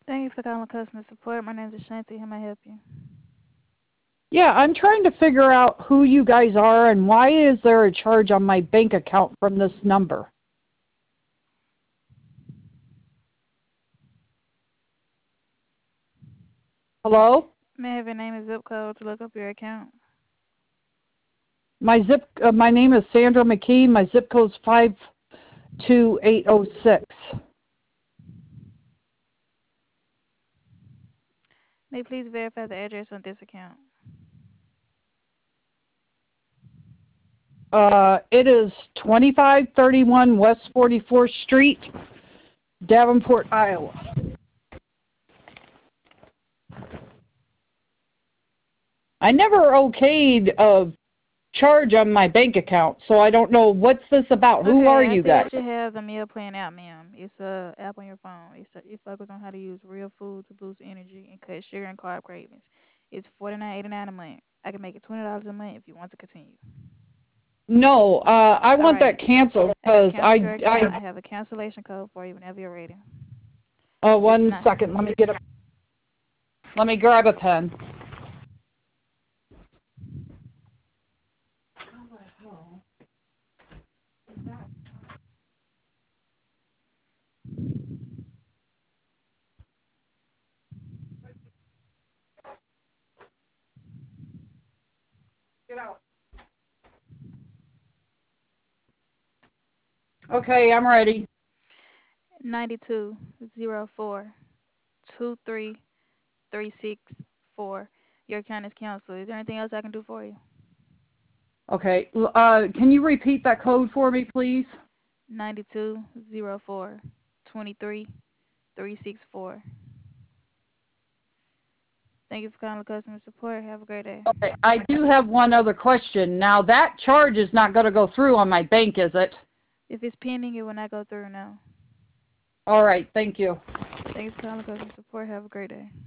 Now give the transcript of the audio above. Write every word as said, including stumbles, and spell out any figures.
Thank you for calling customer support. My name is Ashanti. How may I help you? Yeah, I'm trying to figure out who you guys are and why is there a charge on my bank account from this number? Hello? May I have your name and zip code to look up your account? My zip, uh, my name is Sandra McKee. My zip code is five two eight zero six. May you please verify the address on this account? Uh, it is twenty-five thirty-one West forty-fourth Street, Davenport, Iowa. I never okayed a charge on my bank account, so I don't know what's this about. Who are Okay, I you see guys? that you have the meal plan app, ma'am. It's a app on your phone. It's a, it focuses on how to use real food to boost energy and cut sugar and carb cravings. It's forty nine eighty nine a month. I can make it twenty dollars a month if you want to continue. No, uh, I All want right, that canceled I can because cancel your I, account. I I, have a cancellation code for you whenever you're ready. uh, It's one not. second, let me get a, let me grab a pen. Get out. Okay, I'm ready. Ninety two zero four two three three six four. Your account is canceled. Is there anything else I can do for you? Okay, uh, can you repeat that code for me, please? Ninety two zero four twenty three three six four. Thank you for calling customer support. Have a great day. Okay, I do have one other question. Now, that charge is not going to go through on my bank, is it? If it's pending, it will not go through now. All right, thank you. Thanks for calling customer support. Have a great day.